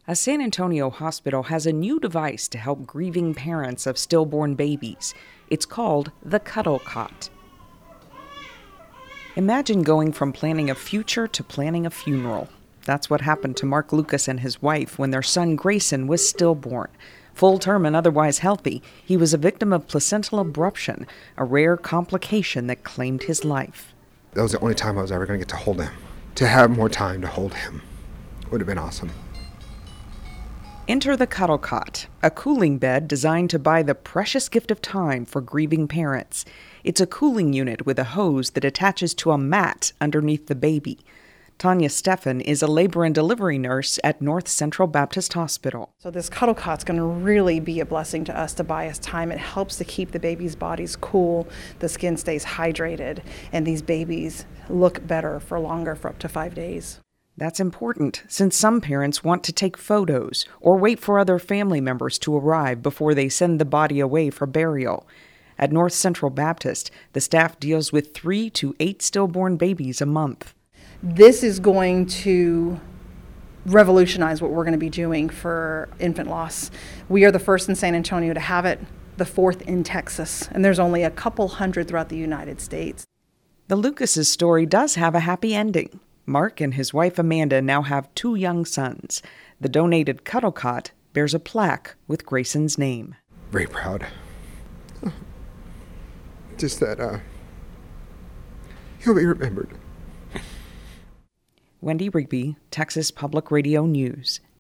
A San Antonio hospital has a new device to help grieving parents of stillborn babies. It's called the Cuddle Cot. Imagine going from planning a future to planning a funeral. That's what happened to Mark Lucas and his wife when their son Grayson was stillborn. Full term and otherwise healthy, he was a victim of placental abruption, a rare complication that claimed his life. That was the only time I was ever going to get to hold him. To have more time to hold him would have been awesome. Enter the Cuddle Cot, a cooling bed designed to buy the precious gift of time for grieving parents. It's a cooling unit with a hose that attaches to a mat underneath the baby. Tanya Steffen is a labor and delivery nurse at North Central Baptist Hospital. So this Cuddle Cot's going to really be a blessing to us to buy us time. It helps to keep the baby's bodies cool, the skin stays hydrated, and these babies look better for longer, for up to 5 days. That's important, since some parents want to take photos or wait for other family members to arrive before they send the body away for burial. At North Central Baptist, the staff deals with 3 to 8 stillborn babies a month. This is going to revolutionize what we're going to be doing for infant loss. We are the first in San Antonio to have it, the 4th in Texas, and there's only a couple hundred throughout the United States. The Lucas's story does have a happy ending. Mark and his wife Amanda now have 2 young sons. The donated Cuddle Cot bears a plaque with Grayson's name. Very proud. Just that he'll be remembered. Wendy Rigby, Texas Public Radio News.